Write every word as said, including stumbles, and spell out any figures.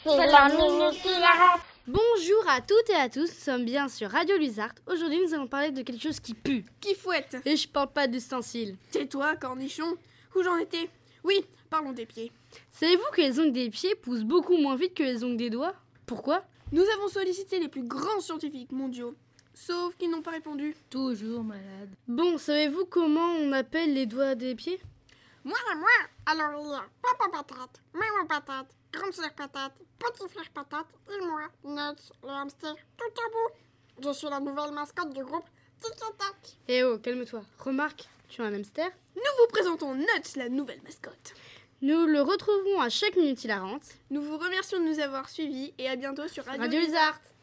C'est la minute hilarante. Bonjour à toutes et à tous, nous sommes bien sur Radio Luzart. Aujourd'hui, nous allons parler de quelque chose qui pue. Qui fouette. Et je parle pas d'ustensiles. Tais-toi, cornichon. Où j'en étais? Oui, parlons des pieds. Savez-vous que les ongles des pieds poussent beaucoup moins vite que les ongles des doigts? Pourquoi? Nous avons sollicité les plus grands scientifiques mondiaux, sauf qu'ils n'ont pas répondu. Toujours malade. Bon, savez-vous comment on appelle les doigts des pieds? Moi, moi, alors il y a papa patate, maman patate, grande sœur patate, petit frère patate et moi, Nuts, le hamster, tout à bout. Je suis la nouvelle mascotte du groupe Tic et Tac. Eh oh, calme-toi. Remarque, tu as un hamster? Nous vous présentons Nuts, la nouvelle mascotte. Nous le retrouvons à chaque minute hilarante. Nous vous remercions de nous avoir suivis et à bientôt sur Radio, Radio Luzart.